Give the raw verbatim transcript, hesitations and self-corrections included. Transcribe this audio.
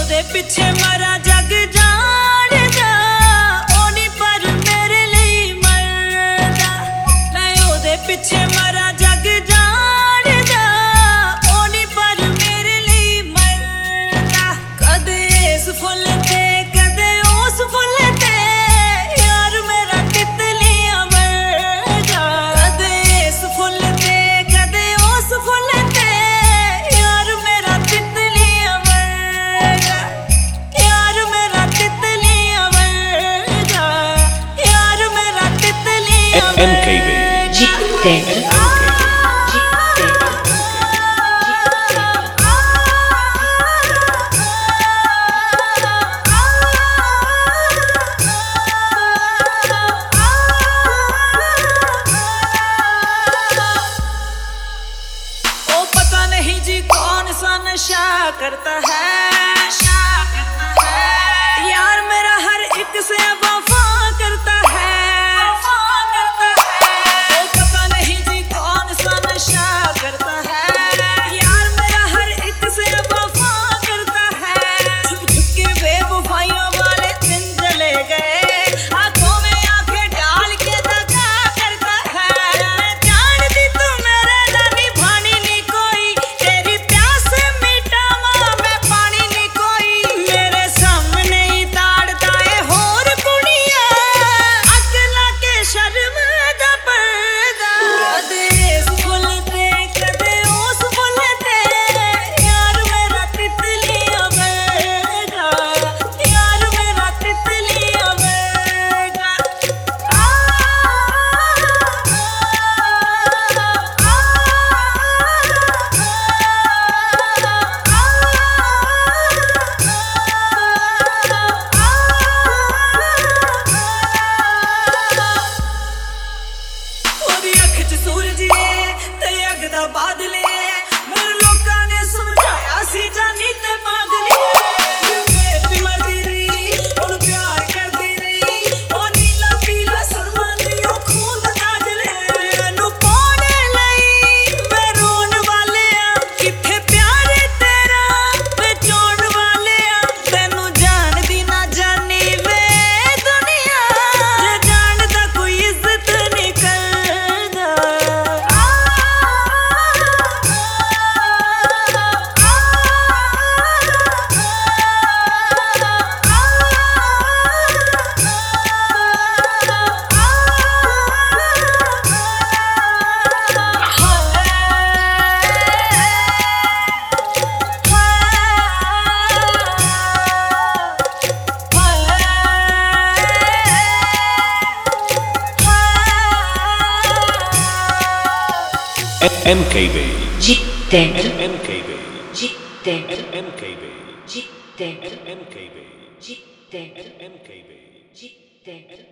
ओदे पिछे मरा जग जाणदा ओनी पर मेरे लिए मरदा मैं ओदे पिछे मरा जग जाणदा ओनी पर मेरे लिए मरदा कदे इस फुल ते कदे उस फुल ते यार मेरा तितलियां मरदा कदे इस फुल ते कदे उस फुल ते यार मेरा तितलियां मरदा यार मेरा तितलियां मरदा यार मेरा तितलियां M K B जितने ओ पता नहीं जी कौन सा नशा करता है यार मेरा हर एक से वफा करता है ओ पता नहीं जी कौन सा नशा करता है यार मेरा हर एक से वफा करता है छुप छुप के बेवफाइयों वाले दिन चले गए आंखों में आंखें डाल के दगा करता है मैं जानती तू मेरे दानी भानी नहीं कोई तेरी प्यास से मिटावा मैं पानी नहीं कोई मेरे सामने ही ताड़ता है होर कुड़िया अगला के शर्म दा पर्दा कदे इस फुल ते कदे उस फुल ते यार मेरा तितलियां मरदा यार मेरा तितलियां मरदा आ ओदी अख च सूरज है ते अग दा बादल है मेरे लोकां ने समझाया सी जानी ते पागल है मेरी मर्जी रही हुण प्यार करदी रही ओ नीला पीला सुरमा दी ओ खून दा काजल है मैनू पाने लई मैं रोन वाले आ किथे प्यार तेरा बेचोण वाले आ तैनू जानदी ना जानी वे दुनिया जे जानदा कोई इज्जत नहीं करदा आ M K B जितने M K B जितने M K B जितने M K B जितने M K B जितने